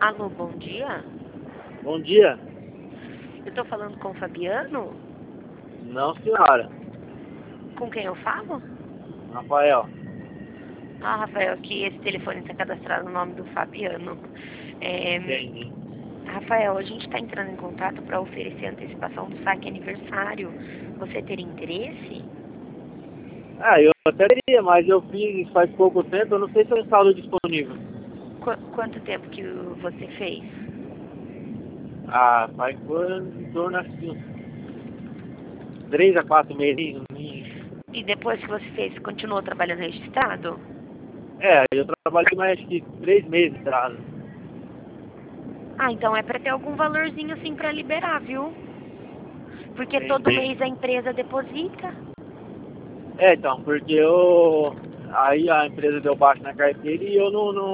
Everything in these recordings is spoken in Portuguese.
Alô, bom dia. Bom dia. Eu estou falando com o Fabiano? Não, senhora. Com quem eu falo? Rafael. Ah, Rafael, aqui esse telefone está cadastrado no nome do Fabiano. É, Entendi. Rafael, a gente está entrando em contato para oferecer antecipação do saque aniversário. Você teria interesse? Ah, eu até teria, mas eu fiz faz pouco tempo, eu não sei se tem saldo disponível. Quanto tempo que você fez? Ah, faz em torno de uns 3 a 4 meses. E depois que você fez, continuou trabalhando registrado? É, eu trabalhei mais que 3 meses atrás. Ah, então é para ter algum valorzinho assim para liberar, viu? Porque todo Entendi. mês a empresa deposita. É, então, porque aí a empresa deu baixo na carteira e eu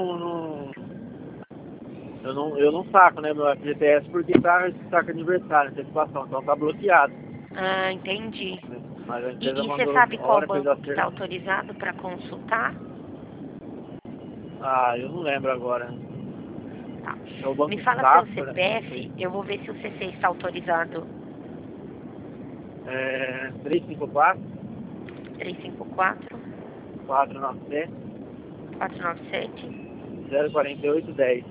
não saco, né, meu FGTS porque tá com aniversário, antecipação, então tá bloqueado. Ah, entendi. Mas a empresa E você mandou sabe a qual hora, fez banco a que está certa. autorizado para consultar? Ah, eu não lembro agora. Tá. É o Me Banco fala seu Safra, não sei. CPF, eu vou ver se o CC está autorizado. É 354 354 497 497. 04810.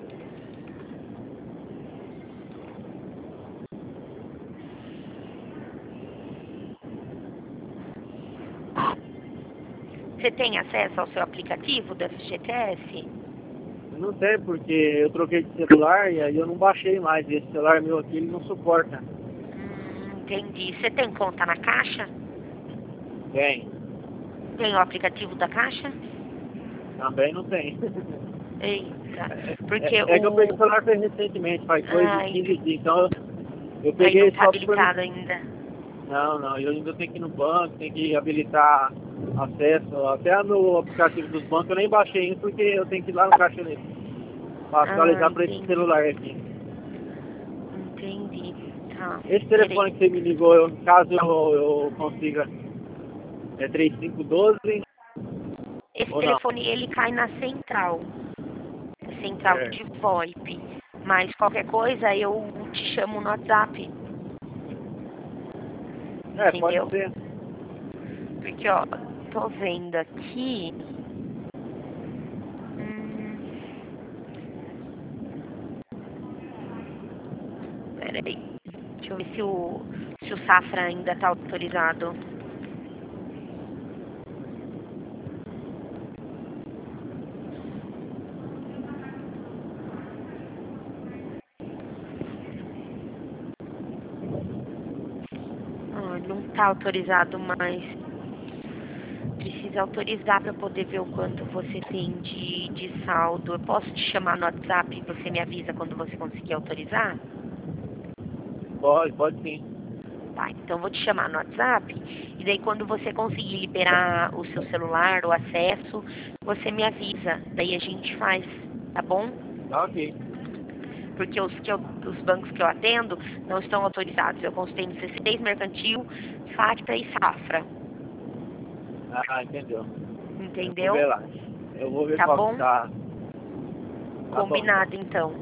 Você tem acesso ao seu aplicativo do FGTS? Não tem, porque eu troquei de celular e aí eu não baixei mais. E esse celular meu aqui, ele não suporta. Entendi. Você tem conta na Caixa? Tem. Tem o aplicativo da Caixa? Também não tem. Eita, porque É que eu peguei o celular recentemente, faz coisa de Ah, 15 entendi. dias. Então eu Aí não peguei está só por mim. habilitado ainda. Não, eu ainda tenho que ir no banco, tenho que habilitar acesso. Até no aplicativo dos bancos eu nem baixei ainda porque eu tenho que ir lá no caixa para Ah, atualizar para esse entendi. celular aqui. Entendi. Tá. Esse telefone que você me ligou, caso eu consiga, é 3512 Esse ou não? telefone, ele cai na central. Central É, de VoIP. Mas qualquer coisa, eu te chamo no WhatsApp. pode Entendeu? ser. Porque, ó, tô vendo aqui. Peraí. Deixa eu ver se o Safra ainda tá autorizado. Ah, não tá autorizado mais. Precisa autorizar para poder ver o quanto você tem de saldo. Eu posso te chamar no WhatsApp e você me avisa quando você conseguir autorizar? Pode sim. Tá, então eu vou te chamar no WhatsApp e daí quando você conseguir liberar o seu celular, o acesso, você me avisa. Daí a gente faz, tá bom? Tá ok. Porque os bancos que eu atendo não estão autorizados. Eu consultei no C6 Mercantil, Facta e Safra. Ah, entendeu. Eu vou ver Entendeu? lá. Eu vou ver Tá qual que bom? tá. Tá bom, então. Combinado então.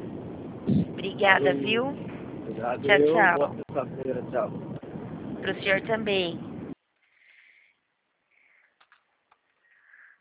Obrigada, Falou. viu? Obrigado, Tchau, eu. Boa tchau. sexta-feira. Tchau. Pro senhor também.